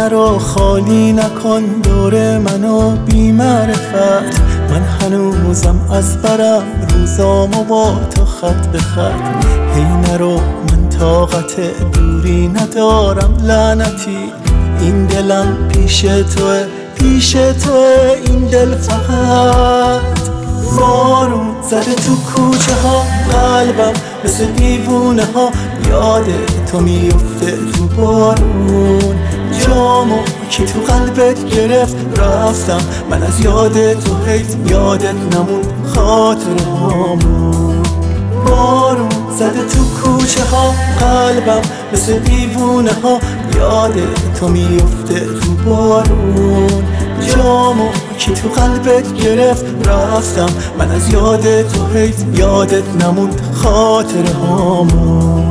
رو خالی نکن دور منو بی معرفت. من هنوزم از برم روزامو با تو خط به خط. هی نرو من طاقت دوری ندارم لعنتی. این دلم پیش توه پیش توه این دل فقط. بارون زده تو کوچه ها قلبم مثل دیوونه ها یاد تو میفته تو بارون. جامو کی تو قلبت گرفت رفتم من از یاد تو حیف یادت نمون خاطر هامون. بارون زده تو کوچه ها قلبم مثل دیوونه ها یاد تو میفته تو بارون. جامو کی تو قلبت گرفت رفتم من از یاد تو حیف یادت نمون خاطر هامون.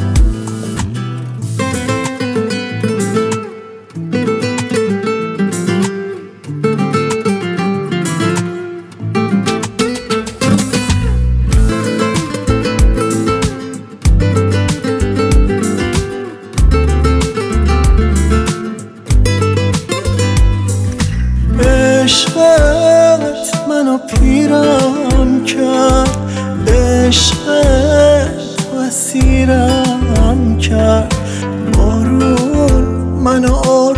عشقت منو پیرم کرد، عشقت اسیرم کرد. بارون منو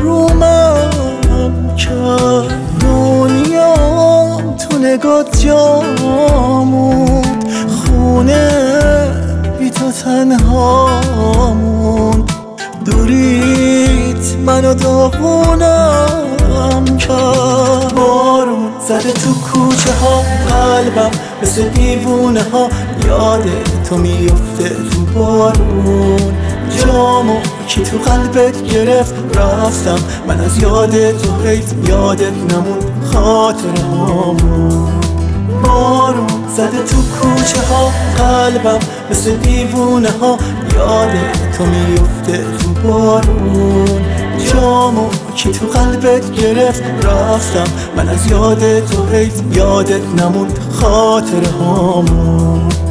آرومم کرد. دنیام تو نگات جاموند، خونه بی تو تنهامون. دوریت منو داغونم کرد. بارون زده تو کوچه ها قلبم مثل دیوونه ها یاد تو میفته تو بارون. جامو کی تو قلبت گرفت رفتم من از یاد تو حیف یادت نمون خاطر هامون. بارون زده تو کوچه ها قلبم مثل دیوونه ها یاد تو میفته تو بارون. جامو کی تو قلبت گرفت رفتم من از یاد تو حیف یادت نمون خاطر هامون.